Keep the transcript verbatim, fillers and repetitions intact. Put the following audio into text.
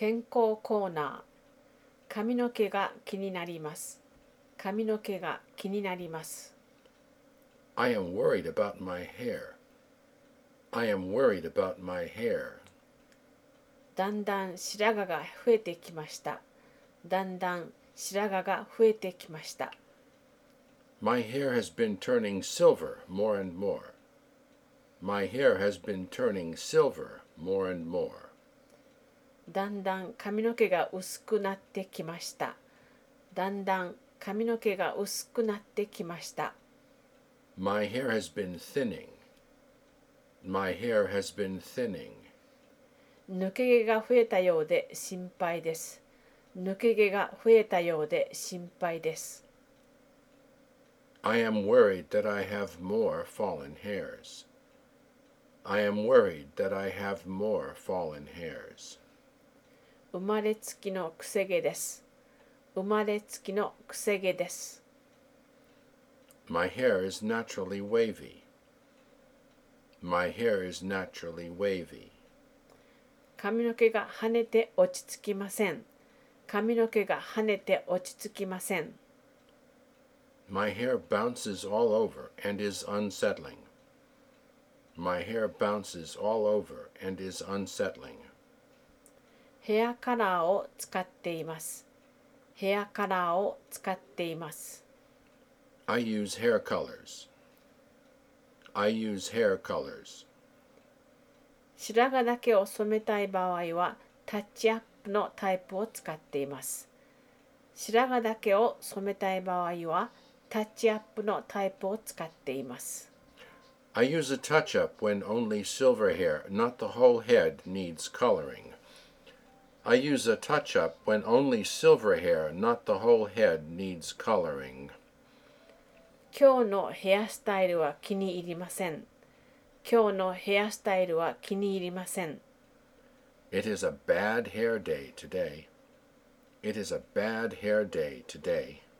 健康コーナー。髪の毛が気になります。髪の毛が気になります。 I am worried about my hair. I am worried about my hair. だんだん白髪が増えてきました。だんだん白髪が増えてきました。 My hair has been turning silver more and more. My hair has been turning silver more and more. だんだん髪の毛が薄くなってきました。だんだん髪の毛が薄くなってきました。 My hair has been thinning. My hair has been thinning. 抜け毛が増えたようで心配です。抜け毛が増えたようで心配です。 I am worried that I have more fallen hairs. I am worried that I have more fallen hairs. 生まれつきのくせ毛です。生まれつきのくせ毛です。 My hair is naturally wavy. My hair is naturally wavy. 髪の毛が跳ねて落ち着きません。髪の毛が跳ねて落ち着きません。 My hair bounces all over and is unsettling. My hair bounces all over and is unsettling. ヘアカラーを使っています。ヘアカラーを使っています。 I use hair colors. I use hair colors. 白髪だけを染めたい場合はタッチアップのタイプを使っています。白髪だけを染めたい場合はタッチアップのタイプを使っています。 I use a touch-up when only silver hair, not the whole head, needs coloring. I use a touch-up when only silver hair, not the whole head, needs coloring. 今日のヘアスタイルは気に入りません。今日のヘアスタイルは気に入りません。 It is a bad hair day today. It is a bad hair day today.